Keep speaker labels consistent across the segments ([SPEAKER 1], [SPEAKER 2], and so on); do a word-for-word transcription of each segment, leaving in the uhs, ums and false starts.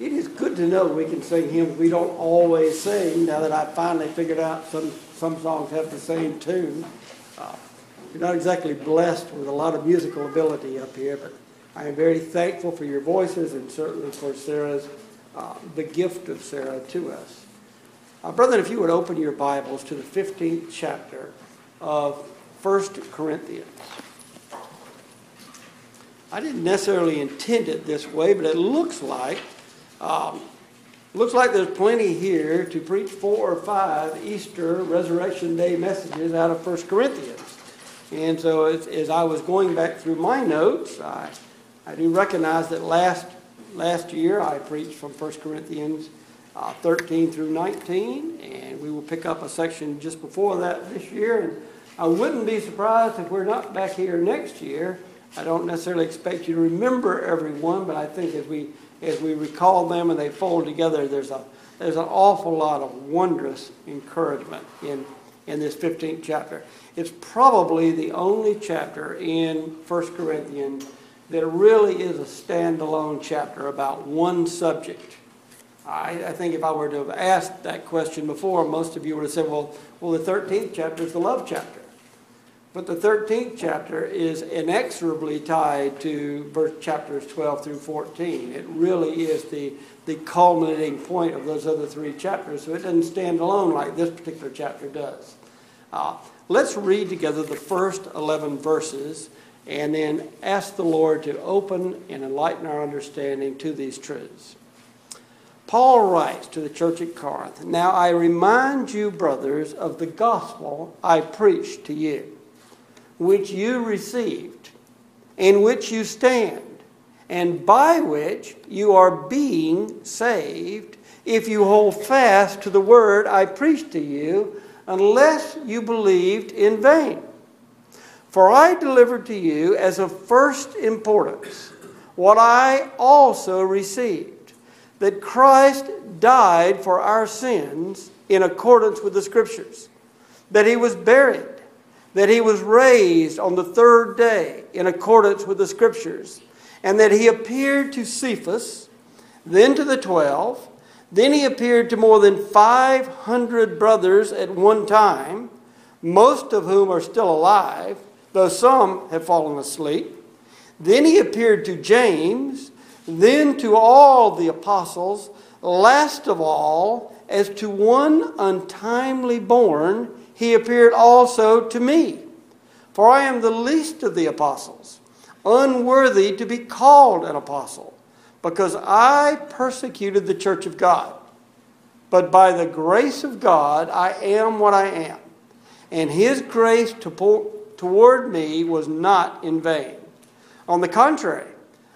[SPEAKER 1] it is good to know we can sing hymns we don't always sing, now that I finally figured out some, some songs have the same tune. Uh, you're not exactly blessed with a lot of musical ability up here, but I am very thankful for your voices and certainly for Sarah's, uh, the gift of Sarah to us. Uh, brethren, if you would open your Bibles to the fifteenth chapter of First Corinthians. I didn't necessarily intend it this way, but it looks like um, looks like there's plenty here to preach four or five Easter Resurrection Day messages out of First Corinthians. And so as, as I was going back through my notes, I, I do recognize that last last year I preached from First Corinthians uh, thirteen through nineteen, and we will pick up a section just before that this year. And I wouldn't be surprised if we're not back here next year. I don't necessarily expect you to remember everyone, but I think as we as we recall them and they fold together, there's a there's an awful lot of wondrous encouragement in in this fifteenth chapter. It's probably the only chapter in First Corinthians that really is a standalone chapter about one subject. I, I think if I were to have asked that question before, most of you would have said, well, well, the thirteenth chapter is the love chapter. But the thirteenth chapter is inexorably tied to verse chapters twelve through fourteen. It really is the, the culminating point of those other three chapters. So it doesn't stand alone like this particular chapter does. Uh, let's read together the first eleven verses and then ask the Lord to open and enlighten our understanding to these truths. Paul writes to the church at Corinth, "Now I remind you, brothers, of the gospel I preached to you, which you received, in which you stand, and by which you are being saved, if you hold fast to the word I preached to you, unless you believed in vain. For I delivered to you as of first importance what I also received, that Christ died for our sins in accordance with the Scriptures, that he was buried, that he was raised on the third day in accordance with the Scriptures, and that he appeared to Cephas, then to the twelve, then he appeared to more than five hundred brothers at one time, most of whom are still alive, though some have fallen asleep. Then he appeared to James, then to all the apostles, last of all, as to one untimely born, he appeared also to me. For I am the least of the apostles, unworthy to be called an apostle, because I persecuted the church of God. But by the grace of God, I am what I am. And his grace toward me was not in vain. On the contrary,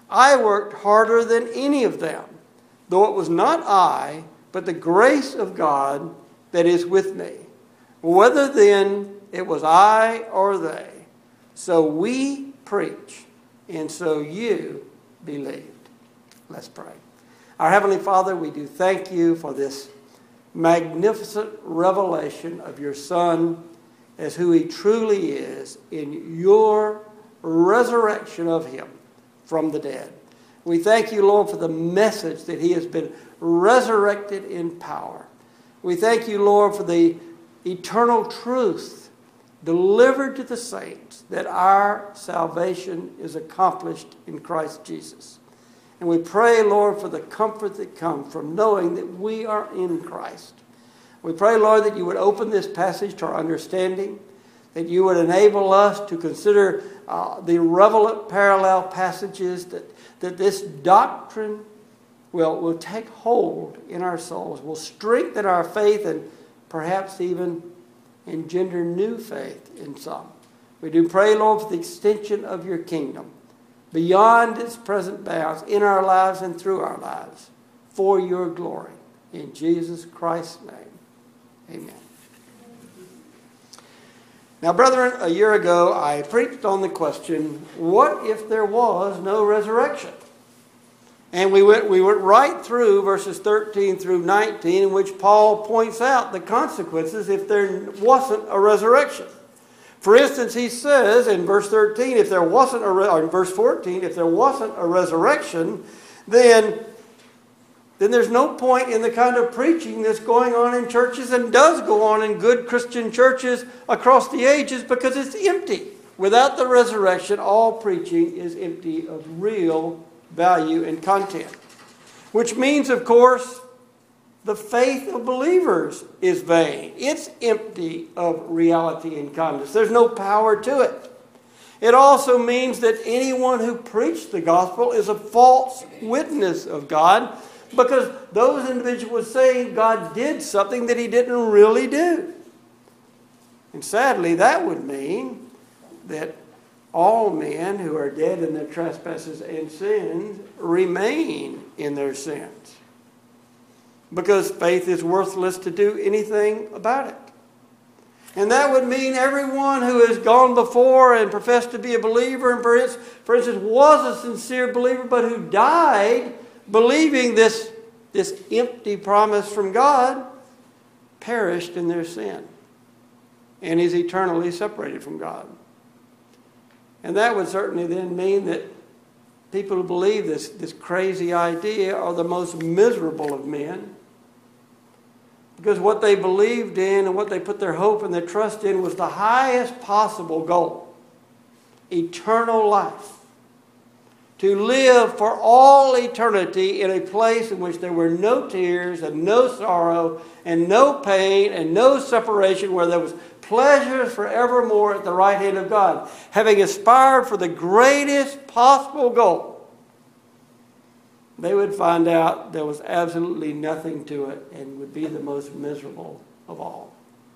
[SPEAKER 1] I worked harder than any of them, though it was not I, but the grace of God that is with me. Whether then it was I or they, so we preach, and so you believed." Let's pray. Our Heavenly Father, we do thank you for this magnificent revelation of your Son as who he truly is in your resurrection of him from the dead. We thank you, Lord, for the message that he has been resurrected in power. We thank you, Lord, for the eternal truth delivered to the saints that our salvation is accomplished in Christ Jesus. And we pray, Lord, for the comfort that comes from knowing that we are in Christ. We pray, Lord, that you would open this passage to our understanding, that you would enable us to consider uh, the relevant parallel passages, that, that this doctrine will, will take hold in our souls, will strengthen our faith, and perhaps even engender new faith in some. We do pray, Lord, for the extension of your kingdom beyond its present bounds in our lives and through our lives for your glory. In Jesus Christ's name, amen. Now, brethren, a year ago I preached on the question, what if there was no resurrection? And we went, we went right through verses thirteen through nineteen, in which Paul points out the consequences if there wasn't a resurrection. For instance, he says in verse thirteen, if there wasn't a, or in verse fourteen, if there wasn't a resurrection, then then there's no point in the kind of preaching that's going on in churches and does go on in good Christian churches across the ages, because it's empty. Without the resurrection, all preaching is empty of real value and content. Which means, of course, the faith of believers is vain. It's empty of reality and content. There's no power to it. It also means that anyone who preached the gospel is a false witness of God, because those individuals saying God did something that he didn't really do. And sadly, that would mean that all men who are dead in their trespasses and sins remain in their sins, because faith is worthless to do anything about it. And that would mean everyone who has gone before and professed to be a believer, and for instance, for instance was a sincere believer, but who died believing this, this empty promise from God, perished in their sin and is eternally separated from God. And that would certainly then mean that people who believe this, this crazy idea are the most miserable of men, because what they believed in and what they put their hope and their trust in was the highest possible goal: eternal life. To live for all eternity in a place in which there were no tears and no sorrow and no pain and no separation, where there was pleasures forevermore at the right hand of God. Having aspired for the greatest possible goal, they would find out there was absolutely nothing to it and would be the most miserable of all.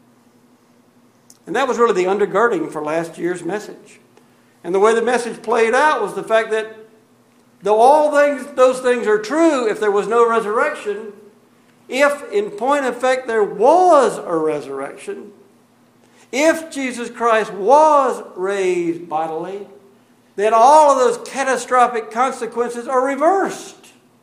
[SPEAKER 1] And that was really the undergirding for last year's message. And the way the message played out was the fact that though all things, those things are true, if there was no resurrection, if in point of fact there was a resurrection, if Jesus Christ was raised bodily, then all of those catastrophic consequences are reversed.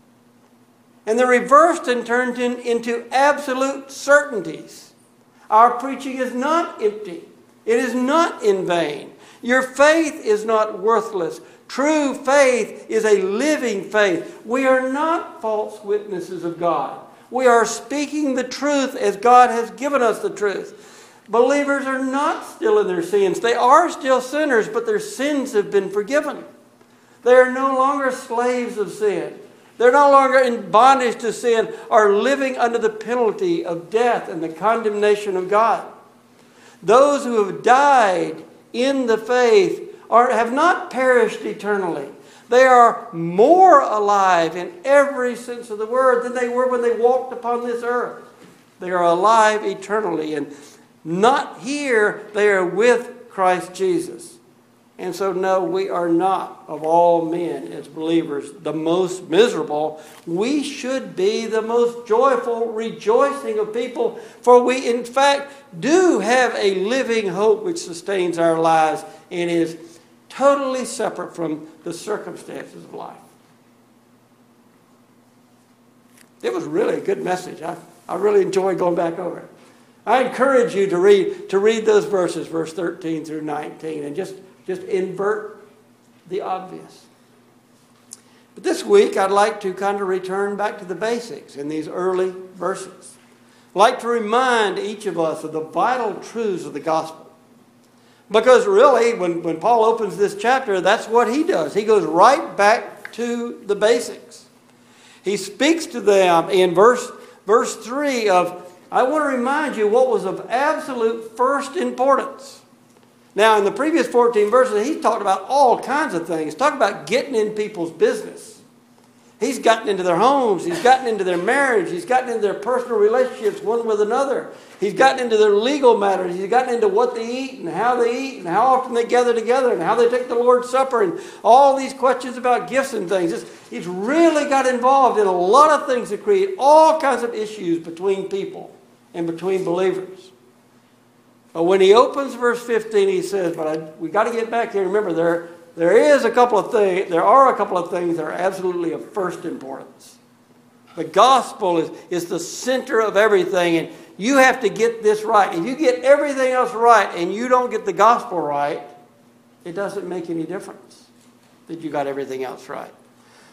[SPEAKER 1] And they're reversed and turned in, into absolute certainties. Our preaching is not empty. It is not in vain. Your faith is not worthless. True faith is a living faith. We are not false witnesses of God. We are speaking the truth as God has given us the truth. Believers are not still in their sins. They are still sinners, but their sins have been forgiven. They are no longer slaves of sin. They're no longer in bondage to sin, or living under the penalty of death and the condemnation of God. Those who have died in the faith are, have not perished eternally. They are more alive in every sense of the word than they were when they walked upon this earth. They are alive eternally, and not here, they are with Christ Jesus. And so, no, we are not, of all men as believers, the most miserable. We should be the most joyful, rejoicing of people, for we, in fact, do have a living hope which sustains our lives and is totally separate from the circumstances of life. It was really a good message. I, I really enjoyed going back over it. I encourage you to read to read those verses, verse thirteen through nineteen, and just, just invert the obvious. But this week, I'd like to kind of return back to the basics in these early verses. I'd like to remind each of us of the vital truths of the gospel. Because really, when, when Paul opens this chapter, that's what he does. He goes right back to the basics. He speaks to them in verse, verse three of, I want to remind you what was of absolute first importance. Now, in the previous fourteen verses, he's talked about all kinds of things. Talk about getting in people's business. He's gotten into their homes. He's gotten into their marriage. He's gotten into their personal relationships one with another. He's gotten into their legal matters. He's gotten into what they eat and how they eat and how often they gather together and how they take the Lord's Supper and all these questions about gifts and things. It's, he's really got involved in a lot of things that create all kinds of issues between people and between believers. But when he opens verse fifteen, he says, but I, we got to get back here. Remember, there, there is a couple of things, there are a couple of things that are absolutely of first importance. The gospel is, is the center of everything, and you have to get this right. If you get everything else right and you don't get the gospel right, it doesn't make any difference that you got everything else right.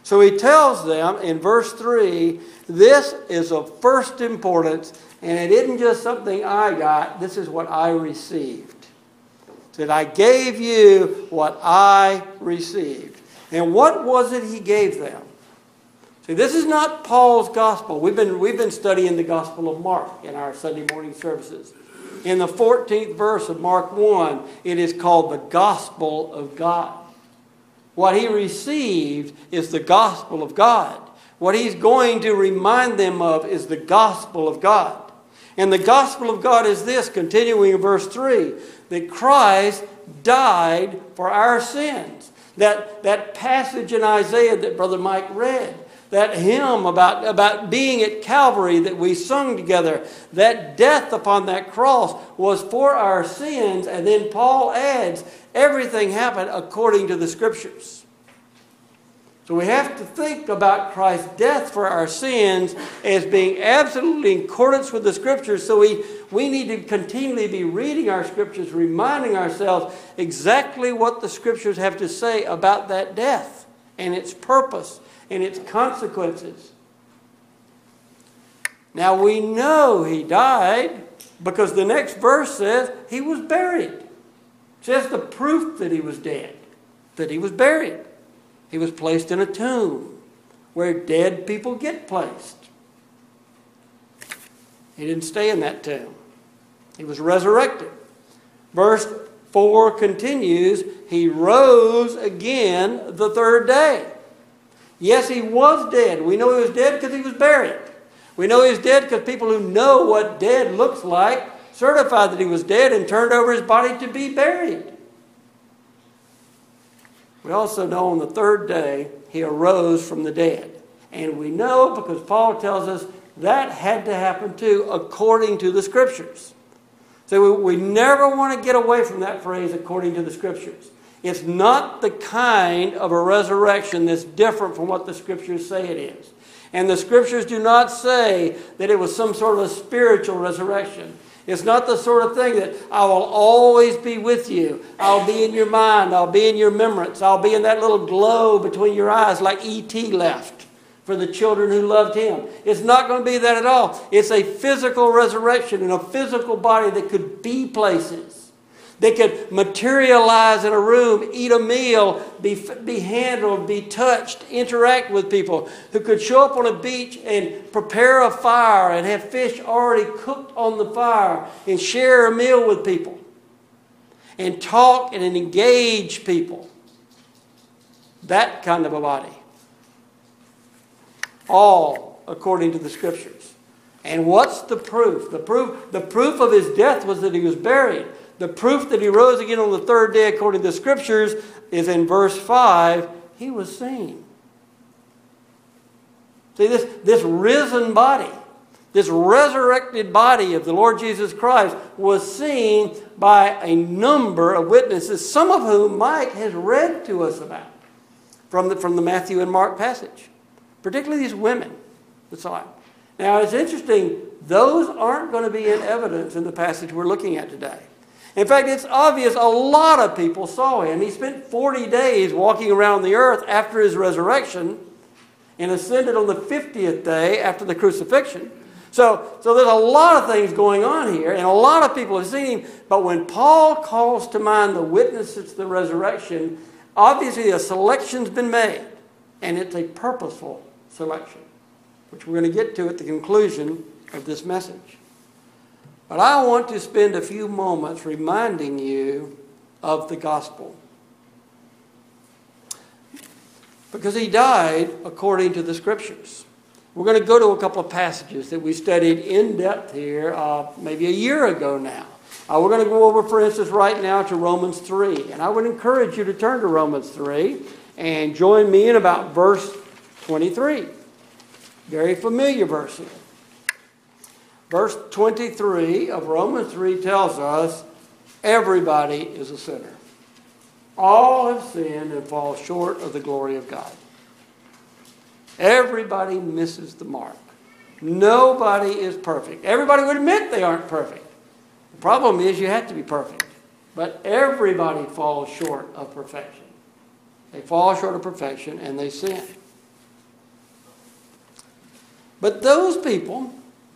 [SPEAKER 1] So he tells them in verse three, this is of first importance, and it isn't just something I got, this is what I received. That I gave you what I received. And what was it he gave them? See, this is not Paul's gospel. We've been, we've been studying the Gospel of Mark in our Sunday morning services. In the fourteenth verse of Mark one, it is called the Gospel of God. What he received is the gospel of God. What he's going to remind them of is the gospel of God. And the gospel of God is this, continuing in verse three, that Christ died for our sins. That, that passage in Isaiah that Brother Mike read, that hymn about, about being at Calvary that we sung together, that death upon that cross was for our sins. And then Paul adds, everything happened according to the Scriptures. So we have to think about Christ's death for our sins as being absolutely in accordance with the Scriptures. So we, we need to continually be reading our Scriptures, reminding ourselves exactly what the Scriptures have to say about that death and its purpose and its consequences. Now we know he died because the next verse says he was buried. It says the proof that he was dead, that he was buried. He was placed in a tomb where dead people get placed. He didn't stay in that tomb. He was resurrected. Verse four continues, he rose again the third day. Yes, he was dead. We know he was dead because he was buried. We know he was dead because people who know what dead looks like certified that he was dead and turned over his body to be buried. We also know on the third day he arose from the dead. And we know because Paul tells us that had to happen too according to the Scriptures. So we, we never want to get away from that phrase, according to the Scriptures. It's not the kind of a resurrection that's different from what the Scriptures say it is. And the Scriptures do not say that it was some sort of a spiritual resurrection. It's not the sort of thing that I will always be with you. I'll be in your mind. I'll be in your remembrance. I'll be in that little glow between your eyes like E T left for the children who loved him. It's not going to be that at all. It's a physical resurrection in a physical body that could be places. They could materialize in a room, eat a meal, be, be handled, be touched, interact with people, who could show up on a beach and prepare a fire and have fish already cooked on the fire and share a meal with people and talk and engage people. That kind of a body. All according to the Scriptures. And what's the proof? The proof, the proof of his death was that he was buried. The proof that he rose again on the third day according to the Scriptures is in verse five. He was seen. See, this, this risen body, this resurrected body of the Lord Jesus Christ was seen by a number of witnesses, some of whom Mike has read to us about from the, from the Matthew and Mark passage. Particularly these women that saw him. Now, it's interesting, those aren't going to be in evidence in the passage we're looking at today. In fact, it's obvious a lot of people saw him. He spent forty days walking around the earth after his resurrection and ascended on the fiftieth day after the crucifixion. So, so there's a lot of things going on here, and a lot of people have seen him. But when Paul calls to mind the witnesses to the resurrection, obviously a selection's been made, and it's a purposeful selection, which we're going to get to at the conclusion of this message. But I want to spend a few moments reminding you of the gospel. Because he died according to the Scriptures. We're going to go to a couple of passages that we studied in depth here uh, maybe a year ago now. Uh, we're going to go over, for instance, right now to Romans three. And I would encourage you to turn to Romans three and join me in about verse twenty-three. Very familiar verse here. Verse twenty-three of Romans three tells us everybody is a sinner. All have sinned and fall short of the glory of God. Everybody misses the mark. Nobody is perfect. Everybody would admit they aren't perfect. The problem is you have to be perfect. But everybody falls short of perfection. They fall short of perfection and they sin. But those people,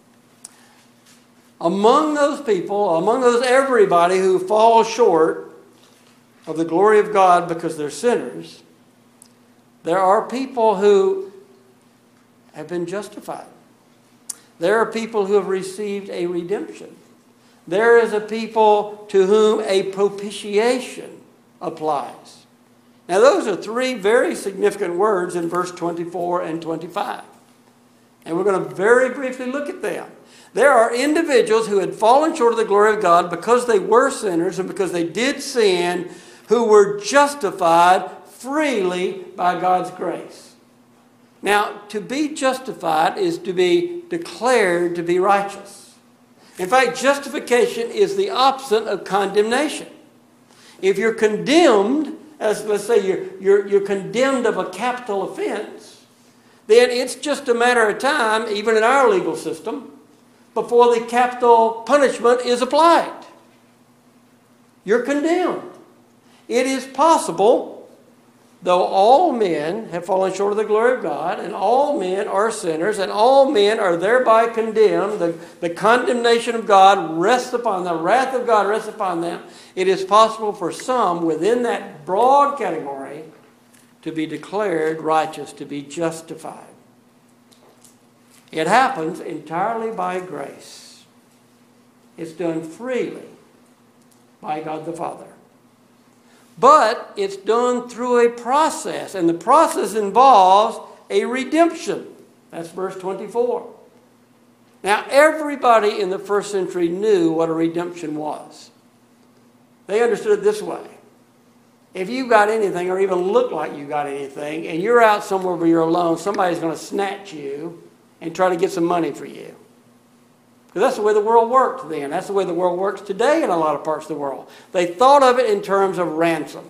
[SPEAKER 1] among those people, among those everybody who fall short of the glory of God because they're sinners, there are people who have been justified. There are people who have received a redemption. There is a people to whom a propitiation applies. Now, those are three very significant words in verse twenty-four and twenty-five. And we're going to very briefly look at them. There are individuals who had fallen short of the glory of God because they were sinners and because they did sin, who were justified freely by God's grace. Now, to be justified is to be declared to be righteous. In fact, justification is the opposite of condemnation. If you're condemned, as let's say you're, you're, you're condemned of a capital offense, then it's just a matter of time, even in our legal system, before the capital punishment is applied. You're condemned. It is possible, though all men have fallen short of the glory of God, and all men are sinners, and all men are thereby condemned, the, the condemnation of God rests upon them, the wrath of God rests upon them. It is possible for some within that broad category to be declared righteous, to be justified. It happens entirely by grace. It's done freely by God the Father. But it's done through a process, and the process involves a redemption. That's verse twenty-four. Now, everybody in the first century knew what a redemption was. They understood it this way. If you got anything, or even look like you got anything, and you're out somewhere where you're alone, somebody's going to snatch you and try to get some money for you. Because that's the way the world worked then. That's the way the world works today in a lot of parts of the world. They thought of it in terms of ransom.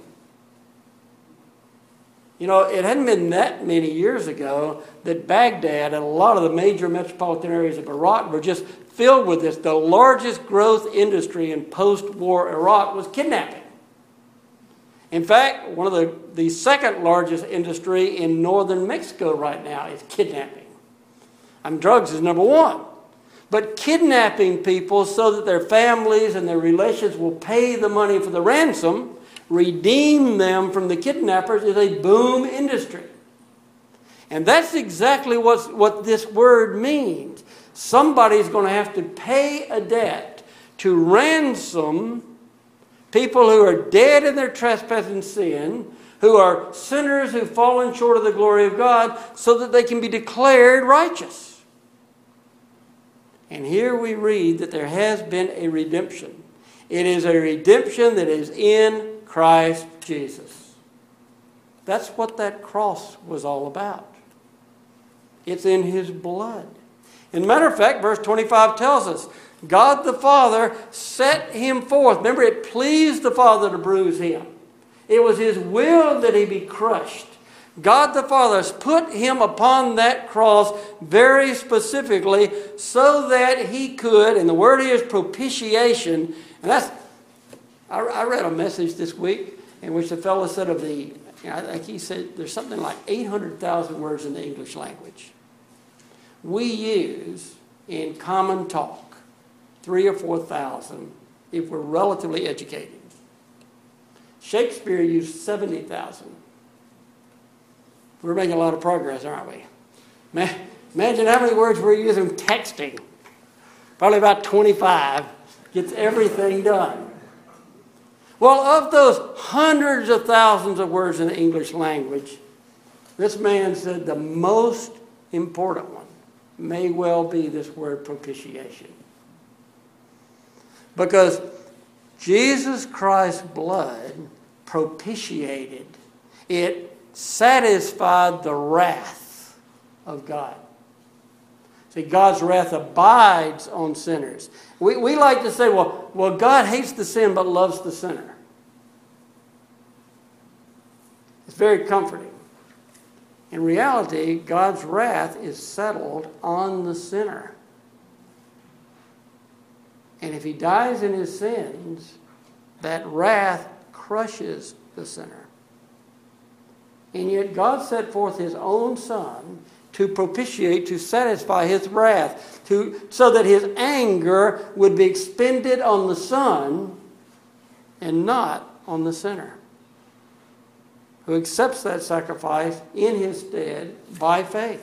[SPEAKER 1] You know, it hadn't been that many years ago that Baghdad and a lot of the major metropolitan areas of Iraq were just filled with this. The largest growth industry in post-war Iraq was kidnapping. In fact, one of the, the second largest industry in northern Mexico right now is kidnapping. I mean, drugs is number one. But kidnapping people so that their families and their relations will pay the money for the ransom, redeem them from the kidnappers, is a boom industry. And that's exactly what's, what this word means. Somebody's going to have to pay a debt to ransom people who are dead in their trespass and sin, who are sinners who've fallen short of the glory of God, so that they can be declared righteous. And here we read that there has been a redemption. It is a redemption that is in Christ Jesus. That's what that cross was all about. It's in His blood. As a matter of fact, verse twenty-five tells us, God the Father set Him forth. Remember, it pleased the Father to bruise Him. It was His will that He be crushed. God the Father has put Him upon that cross very specifically so that He could, and the word here is propitiation, and that's, I, I read a message this week in which the fellow said of the, you know, I think he said there's something like eight hundred thousand words in the English language. We use in common talk three or four thousand if we're relatively educated. Shakespeare used seventy thousand. We're making a lot of progress, aren't we? Imagine how many words we're using texting. Probably about twenty-five gets everything done. Well, of those hundreds of thousands of words in the English language, this man said the most important one may well be this word propitiation. Because Jesus Christ's blood propitiated, it satisfied the wrath of God. See, God's wrath abides on sinners. We, we like to say, well, well, God hates the sin but loves the sinner. It's very comforting. In reality, God's wrath is settled on the sinner. And if he dies in his sins, that wrath crushes the sinner. And yet God set forth His own Son to propitiate, to satisfy his wrath, to, so that his anger would be expended on the Son and not on the sinner, who accepts that sacrifice in his stead by faith.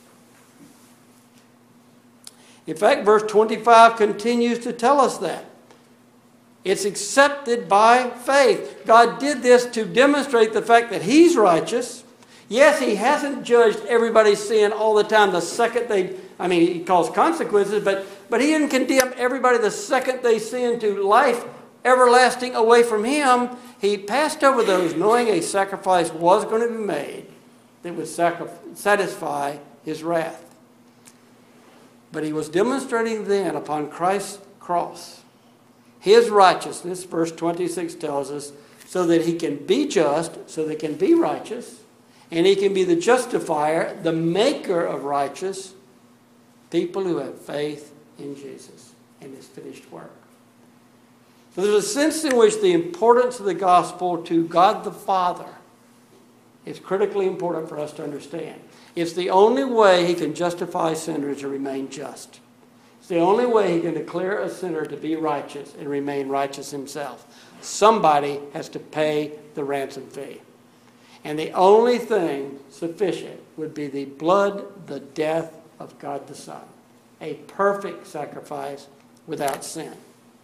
[SPEAKER 1] In fact, verse twenty-five continues to tell us that. It's accepted by faith. God did this to demonstrate the fact that he's righteous. Yes, he hasn't judged everybody's sin all the time the second they, I mean, he calls consequences, but, but he didn't condemn everybody the second they sin to life everlasting away from him. He passed over those knowing a sacrifice was going to be made that would sacri- satisfy his wrath. But he was demonstrating then upon Christ's cross his righteousness, verse twenty-six tells us, so that he can be just, so that he can be righteous, and he can be the justifier, the maker of righteous people who have faith in Jesus and his finished work. So there's a sense in which the importance of the gospel to God the Father is critically important for us to understand. It's the only way he can justify sinners to remain just. It's the only way he can declare a sinner to be righteous and remain righteous himself. Somebody has to pay the ransom fee. And the only thing sufficient would be the blood, the death of God the Son. A perfect sacrifice without sin.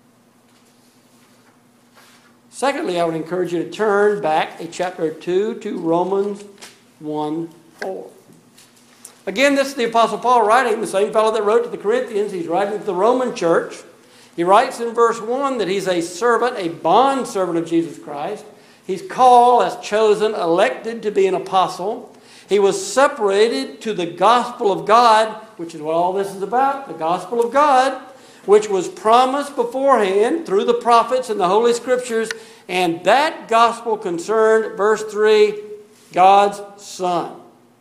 [SPEAKER 1] Secondly, I would encourage you to turn back a chapter or two to Romans one four. Again, this is the Apostle Paul writing, the same fellow that wrote to the Corinthians. He's writing to the Roman church. He writes in verse one that he's a servant, a bondservant of Jesus Christ. He's called as chosen, elected to be an apostle. He was separated to the gospel of God, which is what all this is about, the gospel of God, which was promised beforehand through the prophets and the Holy Scriptures. And that gospel concerned, verse three, God's Son.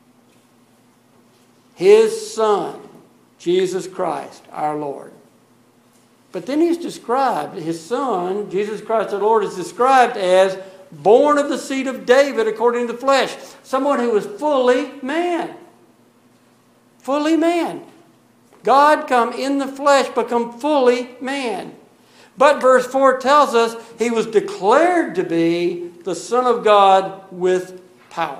[SPEAKER 1] His Son, Jesus Christ, our Lord. But then he's described, his Son, Jesus Christ our Lord, is described as born of the seed of David according to the flesh. Someone who was fully man. Fully man. God come in the flesh, become fully man. But verse four tells us he was declared to be the Son of God with power.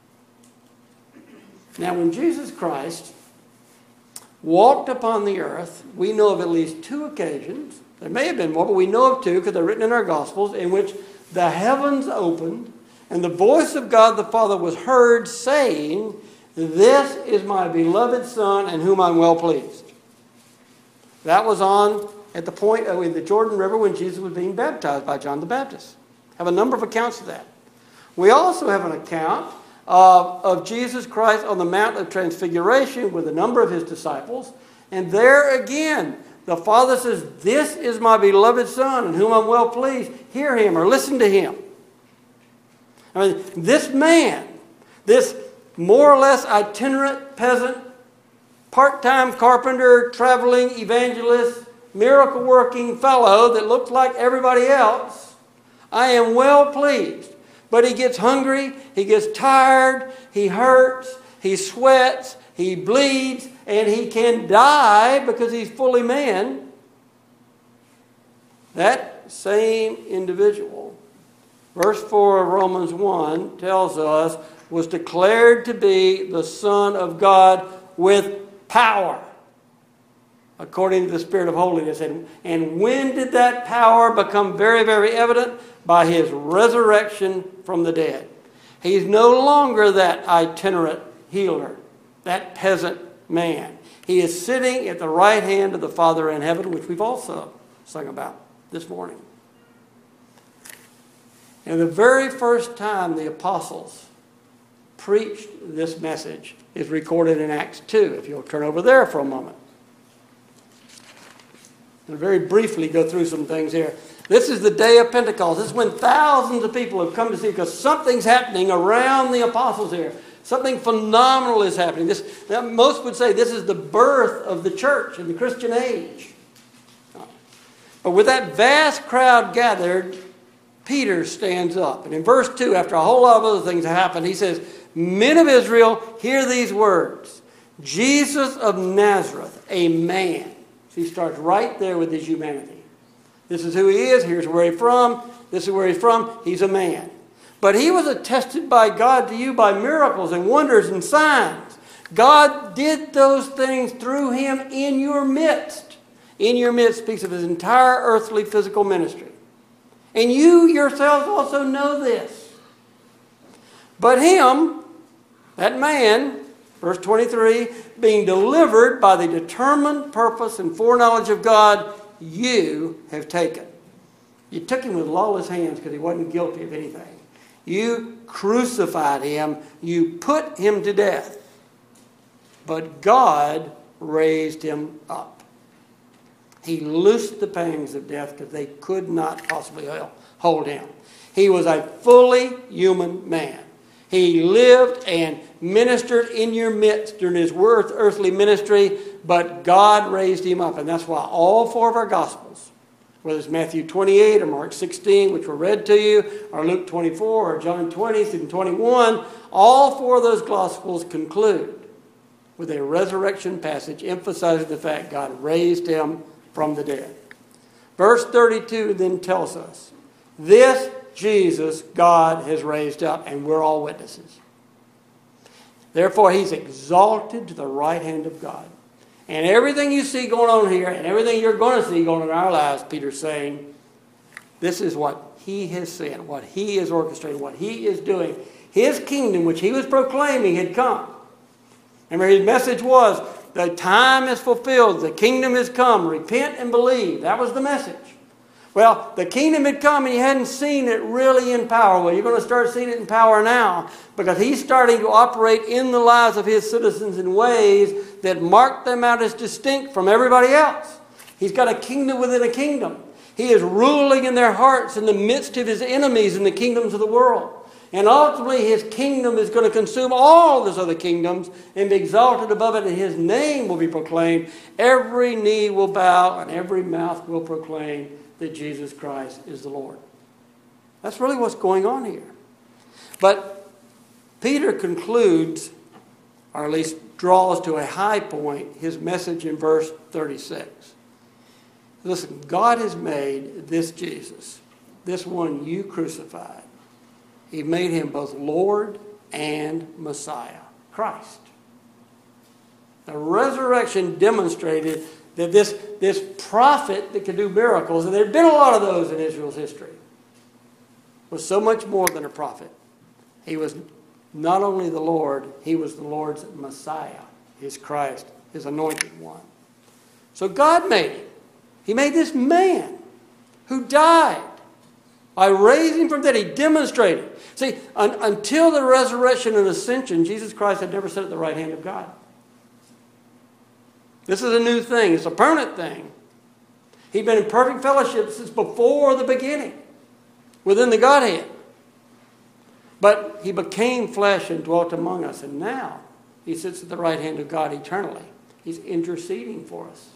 [SPEAKER 1] Now, when Jesus Christ walked upon the earth, we know of at least two occasions. There may have been more, but we know of two because they're written in our Gospels, in which the heavens opened and the voice of God the Father was heard saying, "This is my beloved Son in whom I'm well pleased." That was on at the point of the Jordan River when Jesus was being baptized by John the Baptist. I have a number of accounts of that. We also have an account of, of Jesus Christ on the Mount of Transfiguration with a number of his disciples. And there again, the Father says, "This is my beloved Son in whom I'm well pleased. Hear him," or listen to him. I mean, this man, this more or less itinerant peasant, part-time carpenter, traveling evangelist, miracle-working fellow that looks like everybody else, I am well pleased. But he gets hungry, he gets tired, he hurts, he sweats, he bleeds, and he can die because he's fully man. That same individual, verse four of Romans one tells us, was declared to be the Son of God with power, according to the Spirit of holiness. And, and when did that power become very, very evident? By his resurrection from the dead. He's no longer that itinerant healer, that peasant man. He is sitting at the right hand of the Father in heaven, which we've also sung about this morning. And the very first time the apostles preached this message is recorded in Acts two, if you'll turn over there for a moment. And very briefly go through some things here. This is the day of Pentecost. This is when thousands of people have come to see, because something's happening around the apostles here. Something phenomenal is happening. This, most would say this is the birth of the church in the Christian age. But with that vast crowd gathered, Peter stands up. And in verse two, after a whole lot of other things have happened, he says, "Men of Israel, hear these words. Jesus of Nazareth, a man. So he starts right there with his humanity. This is who he is. Here's where he's from. This is where he's from. He's a man. But he was attested by God to you by miracles and wonders and signs. God did those things through him in your midst. In your midst speaks of his entire earthly physical ministry. And you yourselves also know this. But him, that man, verse twenty-three, being delivered by the determined purpose and foreknowledge of God, you have taken. You took him with lawless hands because he wasn't guilty of anything. You crucified him. You put him to death. But God raised him up. He loosed the pangs of death because they could not possibly hold him. He was a fully human man. He lived and ministered in your midst during his earthly ministry, but God raised him up. And that's why all four of our Gospels, whether it's Matthew twenty-eight or Mark sixteen, which were read to you, or Luke twenty-four or John twenty through twenty-one, all four of those Gospels conclude with a resurrection passage emphasizing the fact God raised him from the dead. Verse thirty-two then tells us, this Jesus God has raised up, and we're all witnesses. Therefore, he's exalted to the right hand of God. And everything you see going on here, and everything you're going to see going on in our lives, Peter's saying, this is what he has said, what he is orchestrating, what he is doing. His kingdom, which he was proclaiming, had come. Remember, his message was, the time is fulfilled, the kingdom has come, repent and believe. That was the message. Well, the kingdom had come and you hadn't seen it really in power. Well, you're going to start seeing it in power now because he's starting to operate in the lives of his citizens in ways that mark them out as distinct from everybody else. He's got a kingdom within a kingdom. He is ruling in their hearts in the midst of his enemies in the kingdoms of the world. And ultimately his kingdom is going to consume all those other kingdoms and be exalted above it, and his name will be proclaimed. Every knee will bow and every mouth will proclaim that Jesus Christ is the Lord. That's really what's going on here. But Peter concludes, or at least draws to a high point, his message in verse thirty-six. Listen, God has made this Jesus, this one you crucified, he made him both Lord and Messiah, Christ. The resurrection demonstrated that this, this prophet that could do miracles, and there had been a lot of those in Israel's history, was so much more than a prophet. He was not only the Lord, he was the Lord's Messiah, his Christ, his anointed one. So God made him. He made this man who died. By raising from the dead, he demonstrated. See, un, until the resurrection and ascension, Jesus Christ had never sat at the right hand of God. This is a new thing. It's a permanent thing. He'd been in perfect fellowship since before the beginning, within the Godhead. But he became flesh and dwelt among us. And now he sits at the right hand of God eternally. He's interceding for us.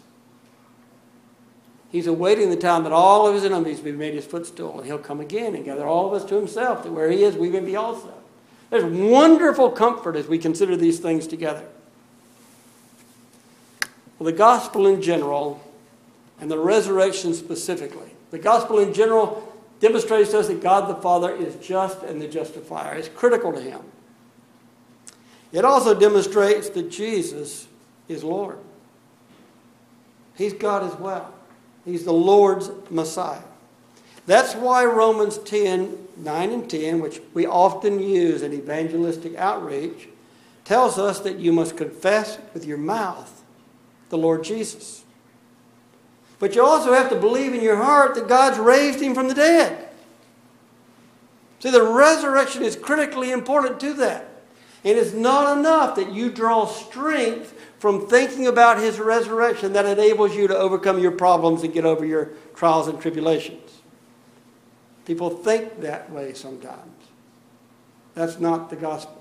[SPEAKER 1] He's awaiting the time that all of his enemies will be made his footstool, and he'll come again and gather all of us to himself, that where he is, we may be also. There's wonderful comfort as we consider these things together. Well, the gospel in general, and the resurrection specifically. The gospel in general demonstrates to us that God the Father is just and the justifier. It's critical to him. It also demonstrates that Jesus is Lord. He's God as well. He's the Lord's Messiah. That's why Romans ten, nine and ten, which we often use in evangelistic outreach, tells us that you must confess with your mouth the Lord Jesus. But you also have to believe in your heart that God's raised him from the dead. See, the resurrection is critically important to that. And it's not enough that you draw strength from thinking about his resurrection that enables you to overcome your problems and get over your trials and tribulations. People think that way sometimes. That's not the gospel.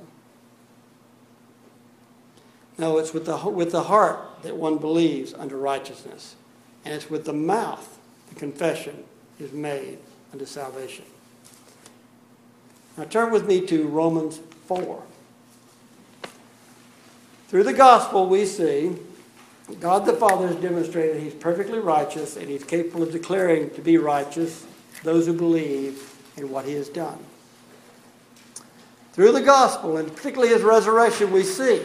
[SPEAKER 1] No, it's with the, with the heart that one believes unto righteousness. And it's with the mouth the confession is made unto salvation. Now turn with me to Romans four. Through the gospel, we see God the Father has demonstrated He's perfectly righteous and He's capable of declaring to be righteous those who believe in what He has done. Through the gospel, and particularly His resurrection, we see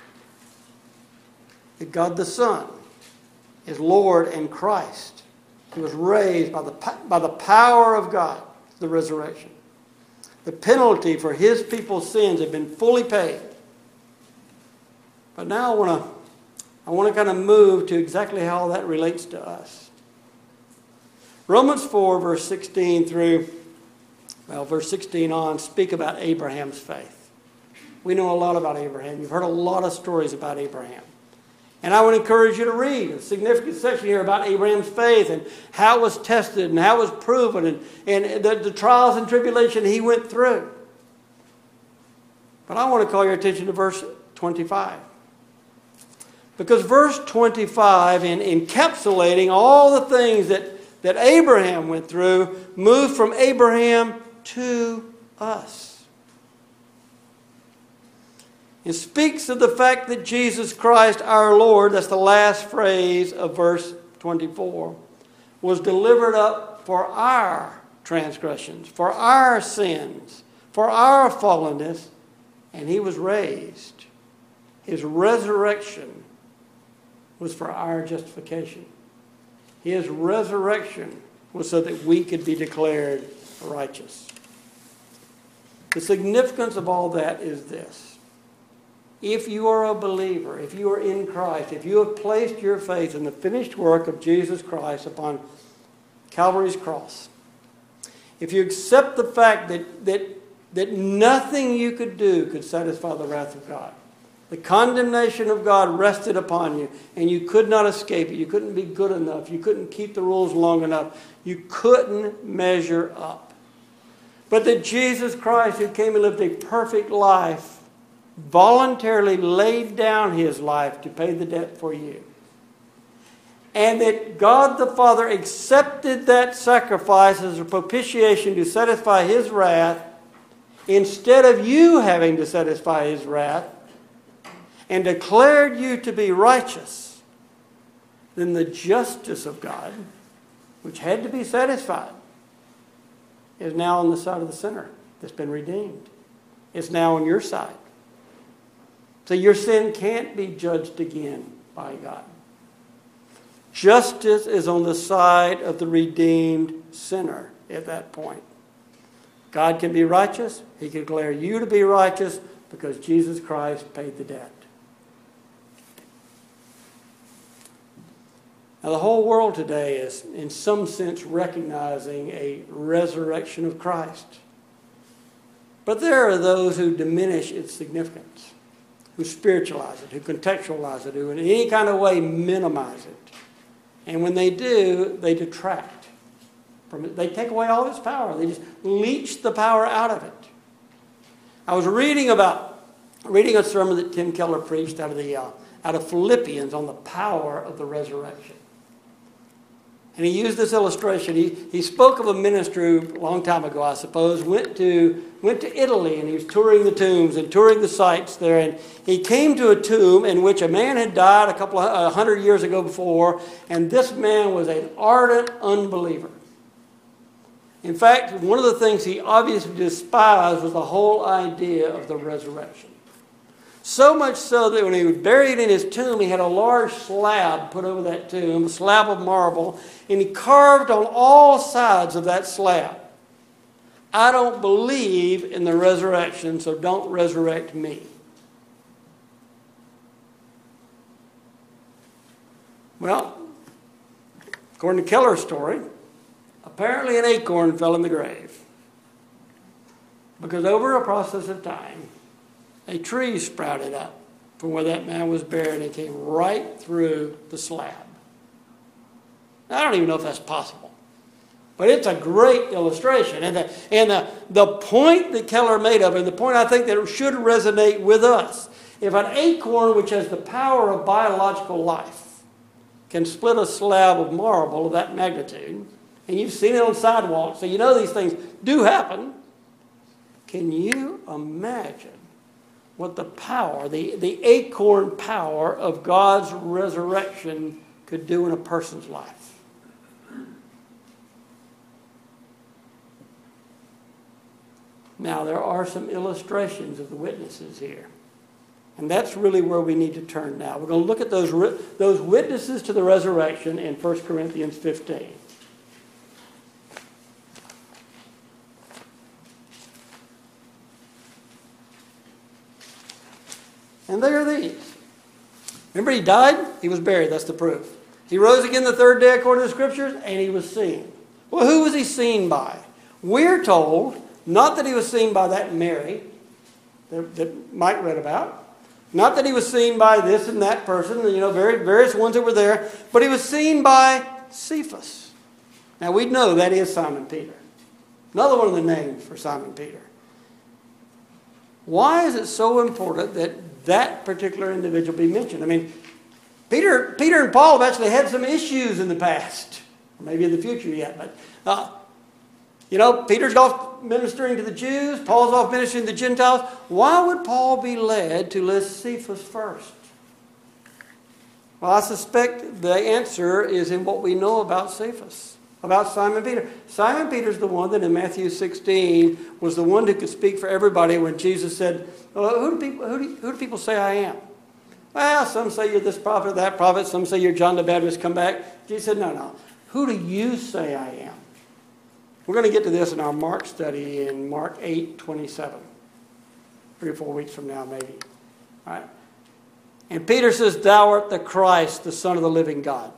[SPEAKER 1] that God the Son is Lord and Christ. He was raised by the, by the power of God, the resurrection. The penalty for His people's sins had been fully paid. But now I want to I want to kind of move to exactly how that relates to us. Romans four, verse sixteen through, well, verse sixteen on, speak about Abraham's faith. We know a lot about Abraham. You've heard a lot of stories about Abraham. And I would encourage you to read a significant section here about Abraham's faith and how it was tested and how it was proven and, and the, the trials and tribulation he went through. But I want to call your attention to verse twenty-five. Because verse twenty-five, in encapsulating all the things that, that Abraham went through, moved from Abraham to us. It speaks of the fact that Jesus Christ, our Lord, that's the last phrase of verse twenty-four, was delivered up for our transgressions, for our sins, for our fallenness, and He was raised. His resurrection was for our justification. His resurrection was so that we could be declared righteous. The significance of all that is this. If you are a believer, if you are in Christ, if you have placed your faith in the finished work of Jesus Christ upon Calvary's cross, if you accept the fact that, that, that nothing you could do could satisfy the wrath of God, the condemnation of God rested upon you, and you could not escape it. You couldn't be good enough. You couldn't keep the rules long enough. You couldn't measure up. But that Jesus Christ, who came and lived a perfect life, voluntarily laid down His life to pay the debt for you. And that God the Father accepted that sacrifice as a propitiation to satisfy His wrath, instead of you having to satisfy His wrath, and declared you to be righteous, then the justice of God, which had to be satisfied, is now on the side of the sinner that's been redeemed. It's now on your side. So your sin can't be judged again by God. Justice is on the side of the redeemed sinner at that point. God can be righteous. He can declare you to be righteous because Jesus Christ paid the debt. Now, the whole world today is, in some sense, recognizing a resurrection of Christ. But there are those who diminish its significance, who spiritualize it, who contextualize it, who in any kind of way minimize it. And when they do, they detract from it. They take away all its power. They just leech the power out of it. I was reading about, reading a sermon that Tim Keller preached out of the uh, out of Philippians on the power of the resurrection. And he used this illustration. He, he spoke of a minister who, a long time ago, I suppose, went to, went to Italy, and he was touring the tombs and touring the sites there. And he came to a tomb in which a man had died a couple of a hundred years ago before, and this man was an ardent unbeliever. In fact, one of the things he obviously despised was the whole idea of the resurrection. So much so that when he was buried in his tomb, he had a large slab put over that tomb, a slab of marble, and he carved on all sides of that slab, "I don't believe in the resurrection, so don't resurrect me." Well, according to Keller's story, apparently an acorn fell in the grave, because over a process of time, a tree sprouted up from where that man was buried and came right through the slab. Now, I don't even know if that's possible, but it's a great illustration. And the, and the, the point that Keller made of it, the point I think that should resonate with us, if an acorn, which has the power of biological life, can split a slab of marble of that magnitude, and you've seen it on sidewalks, so you know these things do happen, can you imagine what the power, the, the acorn power of God's resurrection could do in a person's life. Now, there are some illustrations of the witnesses here. And that's really where we need to turn now. We're going to look at those, those witnesses to the resurrection in First Corinthians fifteen. And they are these. Remember, he died, he was buried, that's the proof. He rose again the third day according to the Scriptures, and he was seen. Well, who was he seen by? We're told, not that he was seen by that Mary that, that Mike read about, not that he was seen by this and that person, you know, very, various ones that were there, but he was seen by Cephas. Now, we know that is Simon Peter. Another one of the names for Simon Peter. Why is it so important that that particular individual be mentioned? I mean, Peter, Peter and Paul have actually had some issues in the past, or maybe in the future yet, but uh, you know, Peter's off ministering to the Jews, Paul's off ministering to the Gentiles. Why would Paul be led to list Cephas first? Well, I suspect the answer is in what we know about Cephas, about Simon Peter. Simon Peter's the one that in Matthew sixteen was the one who could speak for everybody when Jesus said, well, who, do people, who, do, who do people say I am? Well, some say you're this prophet or that prophet. Some say you're John the Baptist come back. Jesus said, no, no. Who do you say I am? We're going to get to this in our Mark study in Mark eight twenty-seven. Three or four weeks from now, maybe. All right. And Peter says, thou art the Christ, the Son of the living God.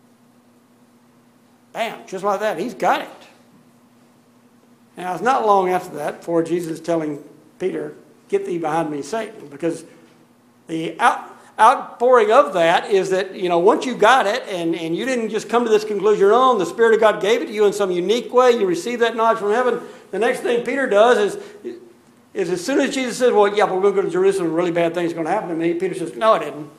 [SPEAKER 1] Bam, just like that. He's got it. Now, it's not long after that before Jesus is telling Peter, get thee behind me, Satan. Because the out, outpouring of that is that, you know, once you got it and, and you didn't just come to this conclusion your own, the Spirit of God gave it to you in some unique way, you received that knowledge from heaven. The next thing Peter does is, is as soon as Jesus says, well, yeah, but we're going to go to Jerusalem, really bad things are going to happen to me, Peter says, no, it didn't.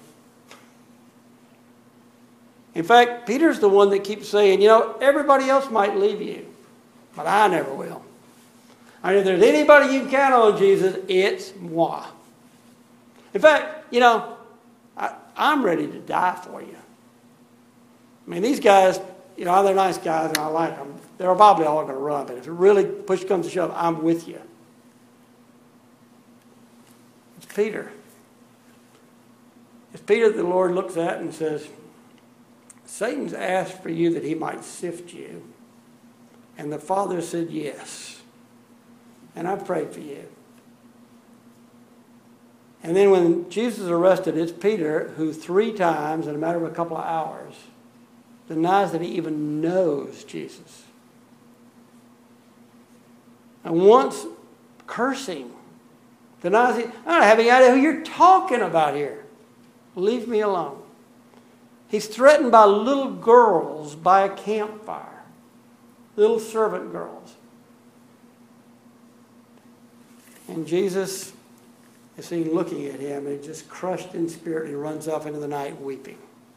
[SPEAKER 1] In fact, Peter's the one that keeps saying, you know, everybody else might leave you, but I never will. I mean, if there's anybody you can count on, Jesus, it's moi. In fact, you know, I, I'm ready to die for you. I mean, these guys, you know, they're nice guys and I like them. They're probably all going to run, but if it really push comes to shove, I'm with you. It's Peter. It's Peter that the Lord looks at and says, Satan's asked for you that he might sift you. And the Father said yes. And I prayed for you. And then when Jesus is arrested, it's Peter who three times in a matter of a couple of hours denies that he even knows Jesus. And once cursing, denies he, I don't have any idea who you're talking about here. Leave me alone. He's threatened by little girls by a campfire. Little servant girls. And Jesus is seen looking at him and just crushed in spirit. He runs off into the night weeping.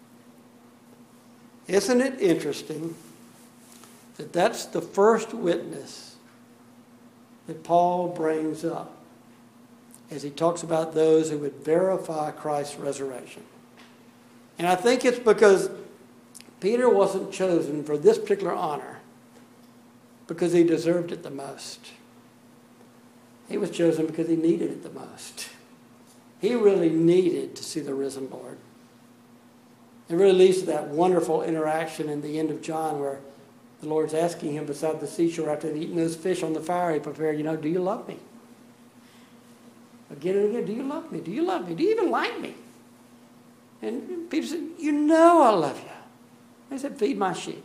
[SPEAKER 1] Isn't it interesting that that's the first witness that Paul brings up as he talks about those who would verify Christ's resurrection? And I think it's because Peter wasn't chosen for this particular honor because he deserved it the most. He was chosen because he needed it the most. He really needed to see the risen Lord. It really leads to that wonderful interaction in the end of John where the Lord's asking him beside the seashore after he'd eaten those fish on the fire he prepared, you know, do you love me? Again and again, do you love me? Do you love me? Do you even like me? And Peter said, you know I love you. He said, feed my sheep.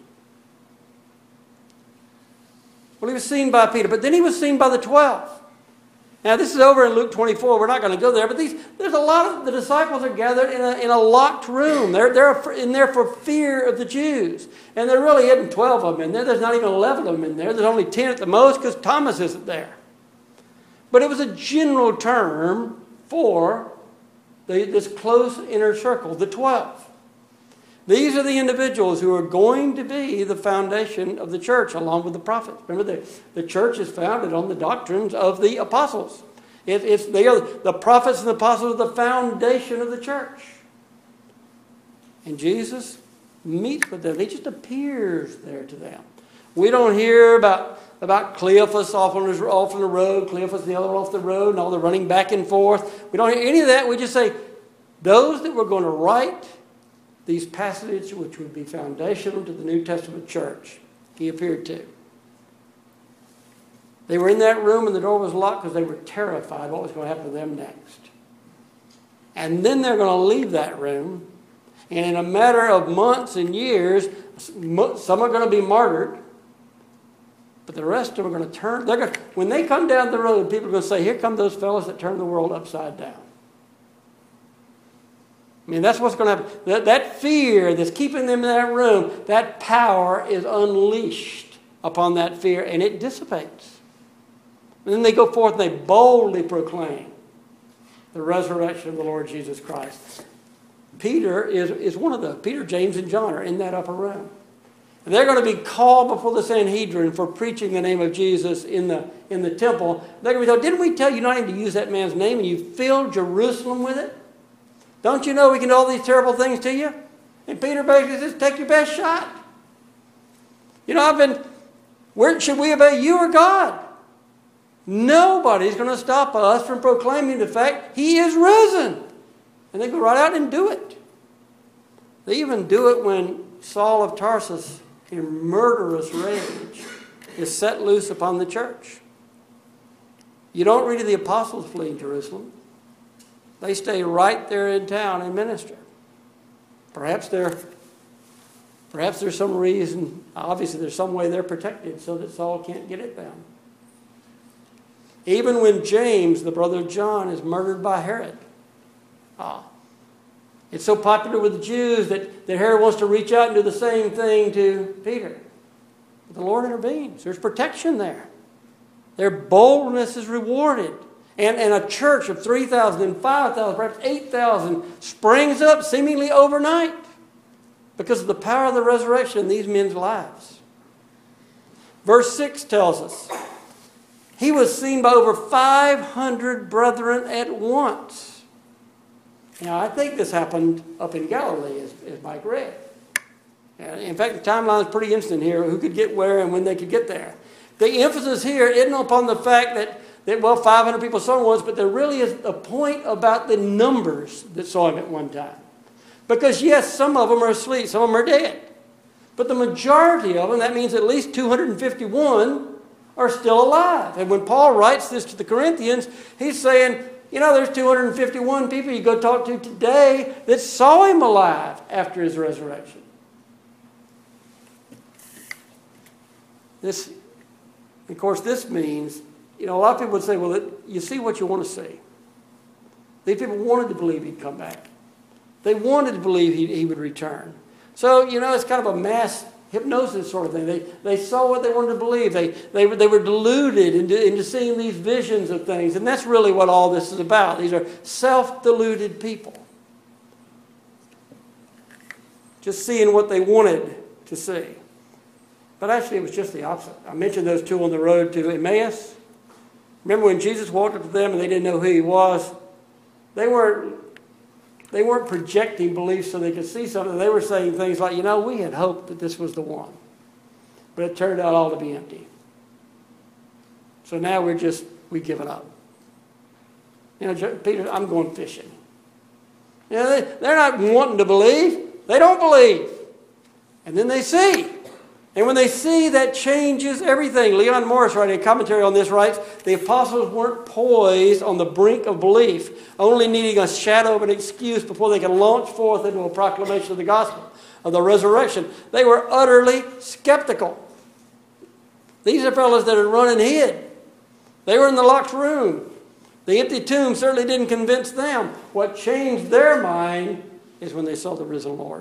[SPEAKER 1] Well, he was seen by Peter, but then he was seen by the twelve. Now, this is over in Luke twenty-four. We're not going to go there, but these, there's a lot of the disciples are gathered in a, in a locked room. They're, they're in there for fear of the Jews. And there really isn't twelve of them in there. There's not even eleven of them in there. There's only ten at the most because Thomas isn't there. But it was a general term for the, this close inner circle, the twelve. These are the individuals who are going to be the foundation of the church along with the prophets. Remember, the, the church is founded on the doctrines of the apostles. It, it's, they are, the prophets and the apostles are the foundation of the church. And Jesus meets with them. He just appears there to them. We don't hear about, about Cleophas off on, the, off on the road, Cleophas and the other off the road, and all the running back and forth. We don't hear any of that. We just say, those that were going to write these passages, which would be foundational to the New Testament church, he appeared to. They were in that room and the door was locked because they were terrified what was going to happen to them next. And then they're going to leave that room, and in a matter of months and years, some are going to be martyred, but the rest of them are going to turn. They're going to, when they come down the road, people are going to say, here come those fellows that turned the world upside down. I mean, that's what's going to happen. That, that fear that's keeping them in that room, that power is unleashed upon that fear, and it dissipates. And then they go forth and they boldly proclaim the resurrection of the Lord Jesus Christ. Peter is, is one of the, Peter, James, and John are in that upper room. And they're going to be called before the Sanhedrin for preaching the name of Jesus in the, in the temple. They're going to be told, didn't we tell you not even to use that man's name, and you filled Jerusalem with it? Don't you know we can do all these terrible things to you? And Peter basically says, take your best shot. You know, I've been, where should we obey, you or God? Nobody's going to stop us from proclaiming the fact he is risen. And they go right out and do it. They even do it when Saul of Tarsus, in murderous rage, is set loose upon the church. You don't read of the apostles fleeing Jerusalem. They stay right there in town and minister. Perhaps there, perhaps there's some reason, obviously there's some way they're protected so that Saul can't get at them. Even when James, the brother of John, is murdered by Herod. Ah, it's so popular with the Jews that, that Herod wants to reach out and do the same thing to Peter. But the Lord intervenes. There's protection there. Their boldness is rewarded. And, and a church of three thousand and five thousand, perhaps eight thousand, springs up seemingly overnight because of the power of the resurrection in these men's lives. Verse six tells us, he was seen by over five hundred brethren at once. Now, I think this happened up in Galilee, as, as Mike read. And in fact, the timeline is pretty instant here, who could get where and when they could get there. The emphasis here isn't upon the fact that, that well, five hundred people saw him once, but there really is a point about the numbers that saw him at one time. Because, yes, some of them are asleep, some of them are dead. But the majority of them, that means at least two hundred fifty-one, are still alive. And when Paul writes this to the Corinthians, he's saying, you know, there's two hundred fifty-one people you go talk to today that saw him alive after his resurrection. This, of course, this means, you know, a lot of people would say, well, it, you see what you want to see. These people wanted to believe he'd come back. They wanted to believe he, he would return. So, you know, it's kind of a mass hypnosis sort of thing. They, they saw what they wanted to believe. They, they, were, they were deluded into, into seeing these visions of things. And that's really what all this is about. These are self-deluded people. Just seeing what they wanted to see. But actually it was just the opposite. I mentioned those two on the road to Emmaus. Remember when Jesus walked up to them and they didn't know who he was? They weren't, they weren't projecting beliefs so they could see something. They were saying things like, you know, we had hoped that this was the one. But it turned out all to be empty. So now we're just, we've given up. You know, Peter, I'm going fishing. You know, they, they're not wanting to believe. They don't believe. And then they see. And when they see, that changes everything. Leon Morris, writing a commentary on this, writes, the apostles weren't poised on the brink of belief, only needing a shadow of an excuse before they could launch forth into a proclamation of the gospel, of the resurrection. They were utterly skeptical. These are fellows that had run and hid. They were in the locked room. The empty tomb certainly didn't convince them. What changed their mind is when they saw the risen Lord.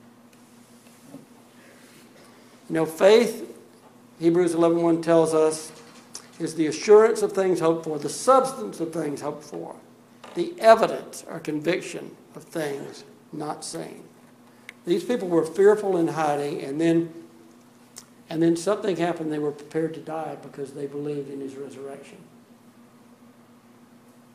[SPEAKER 1] You know, faith, Hebrews eleven one tells us, is the assurance of things hoped for, the substance of things hoped for, the evidence or conviction of things not seen. These people were fearful in hiding, and then, and then something happened. They were prepared to die because they believed in his resurrection.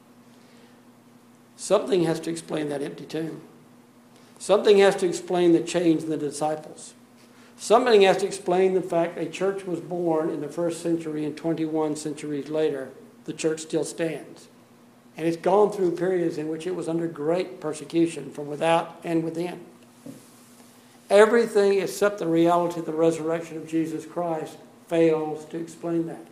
[SPEAKER 1] something has to explain that empty tomb. Something has to explain the change in the disciples. Something has to explain the fact a church was born in the first century and twenty-one centuries later, the church still stands. And it's gone through periods in which it was under great persecution from without and within. Everything except the reality of the resurrection of Jesus Christ fails to explain that.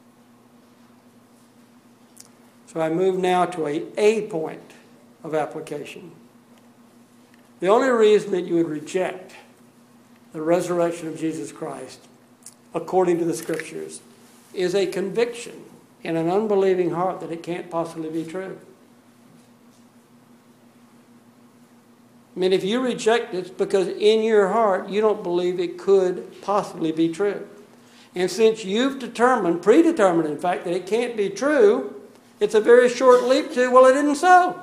[SPEAKER 1] So I move now to a A point of application. The only reason that you would reject the resurrection of Jesus Christ, according to the Scriptures, is a conviction in an unbelieving heart that it can't possibly be true. I mean, if you reject it, it's because in your heart you don't believe it could possibly be true. And since you've determined, predetermined in fact, that it can't be true, it's a very short leap to, well, it isn't so.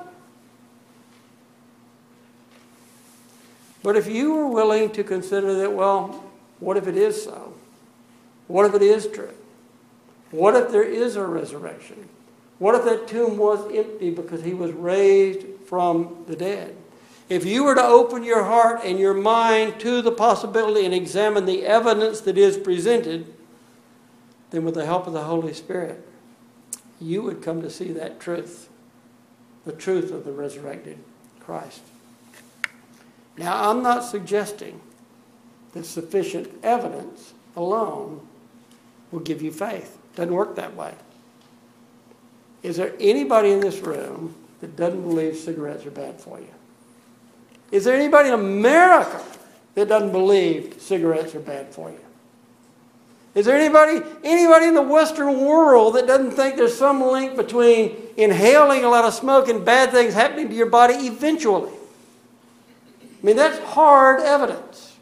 [SPEAKER 1] But if you were willing to consider that, well, what if it is so? What if it is true? What if there is a resurrection? What if that tomb was empty because he was raised from the dead? If you were to open your heart and your mind to the possibility and examine the evidence that is presented, then with the help of the Holy Spirit, you would come to see that truth, the truth of the resurrected Christ. Now, I'm not suggesting that sufficient evidence alone will give you faith. It doesn't work that way. Is there anybody in this room that doesn't believe cigarettes are bad for you? Is there anybody in America that doesn't believe cigarettes are bad for you? Is there anybody, anybody in the Western world that doesn't think there's some link between inhaling a lot of smoke and bad things happening to your body eventually? I mean, that's hard evidence.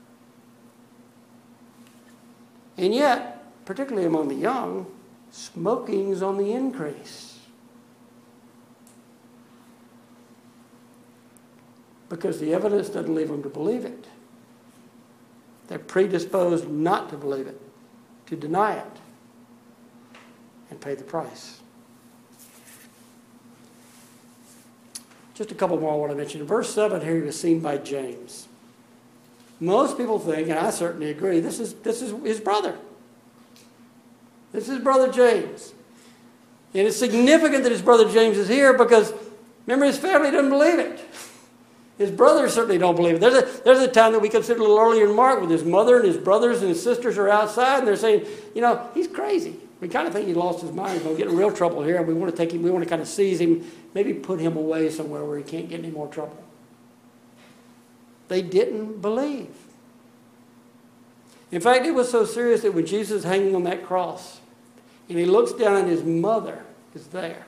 [SPEAKER 1] And yet, particularly among the young, smoking's on the increase. Because the evidence doesn't lead them to believe it. They're predisposed not to believe it, to deny it, and pay the price. Just a couple more I want to mention. In verse seven here, he was seen by James. Most people think, and I certainly agree, this is, this is his brother. This is his brother James. And it's significant that his brother James is here because, remember, his family doesn't believe it. His brothers certainly don't believe it. There's a, there's a time that we considered a little earlier in Mark when his mother and his brothers and his sisters are outside and they're saying, you know, he's crazy. We kind of think he lost his mind. He's going to get in real trouble here. And we want to take him, we want to kind of seize him, maybe put him away somewhere where he can't get any more trouble. They didn't believe. In fact, it was so serious that when Jesus is hanging on that cross and he looks down and his mother is there,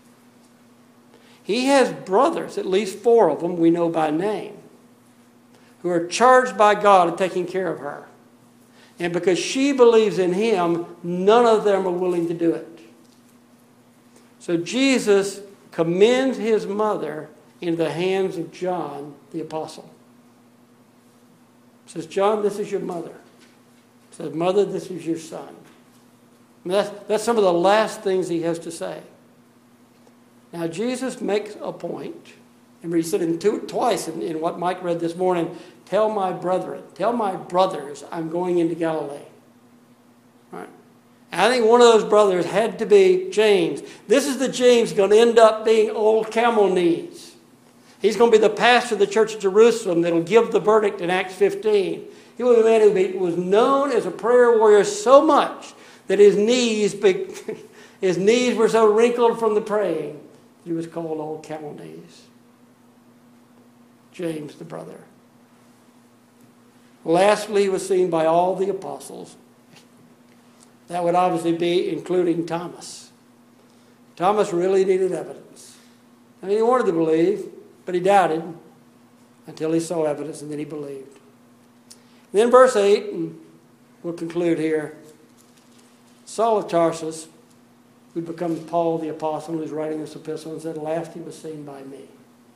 [SPEAKER 1] he has brothers, at least four of them we know by name, who are charged by God in taking care of her. And because she believes in him, none of them are willing to do it. So Jesus commends his mother into the hands of John the apostle. He says, John, this is your mother. He says, Mother, this is your son. And that's, that's some of the last things he has to say. Now, Jesus makes a point, and he said it two, twice in, in what Mike read this morning, tell my brethren, tell my brothers I'm going into Galilee. Right? And I think one of those brothers had to be James. This is the James going to end up being old camel knees. He's going to be the pastor of the church of Jerusalem that will give the verdict in Acts fifteen. He was a man who was known as a prayer warrior so much that his knees, his knees were so wrinkled from the praying, he was called old camel knees. James, the brother. Lastly, he was seen by all the apostles. That would obviously be including Thomas. Thomas really needed evidence. I mean, he wanted to believe, but he doubted until he saw evidence, and then he believed. And then verse eight, and we'll conclude here. Saul of Tarsus, who'd become Paul the apostle, who's writing this epistle, and said, last he was seen by me.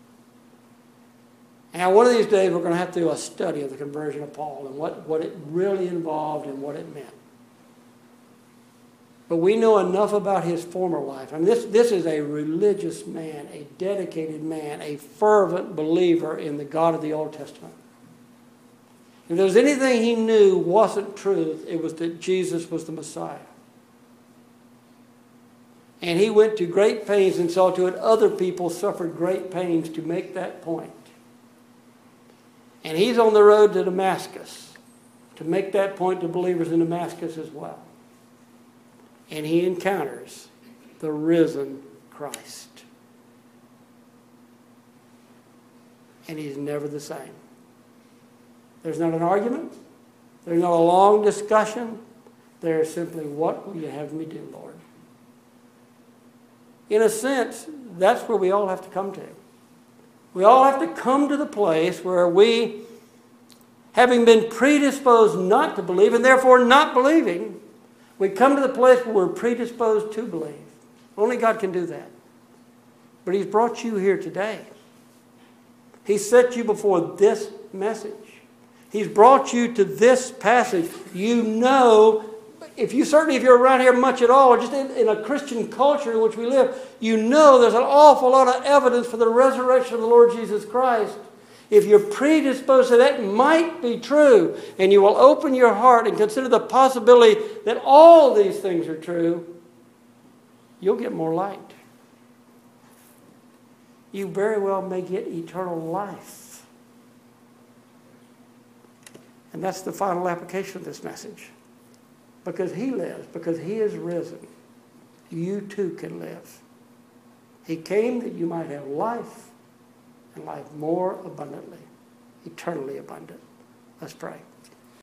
[SPEAKER 1] Now, one of these days, we're going to have to do a study of the conversion of Paul and what, what it really involved and what it meant. But we know enough about his former life. I mean, this, this is a religious man, a dedicated man, a fervent believer in the God of the Old Testament. If there was anything he knew wasn't truth, it was that Jesus was the Messiah. And he went to great pains and saw to it other people suffered great pains to make that point. And he's on the road to Damascus to make that point to believers in Damascus as well. And he encounters the risen Christ. And he's never the same. There's not an argument. There's not a long discussion. There's simply, what will you have me do, Lord? In a sense, that's where we all have to come to. We all have to come to the place where we, having been predisposed not to believe and therefore not believing, we come to the place where we're predisposed to believe. Only God can do that. But he's brought you here today. He set you before this message. He's brought you to this passage. You know, if you certainly if you're around here much at all, or just in, in a Christian culture in which we live, you know there's an awful lot of evidence for the resurrection of the Lord Jesus Christ. If you're predisposed to that, might be true, and you will open your heart and consider the possibility that all these things are true, you'll get more light. You very well may get eternal life. And that's the final application of this message. Because he lives, because he is risen, you too can live. He came that you might have life, and life more abundantly, eternally abundant. Let's pray.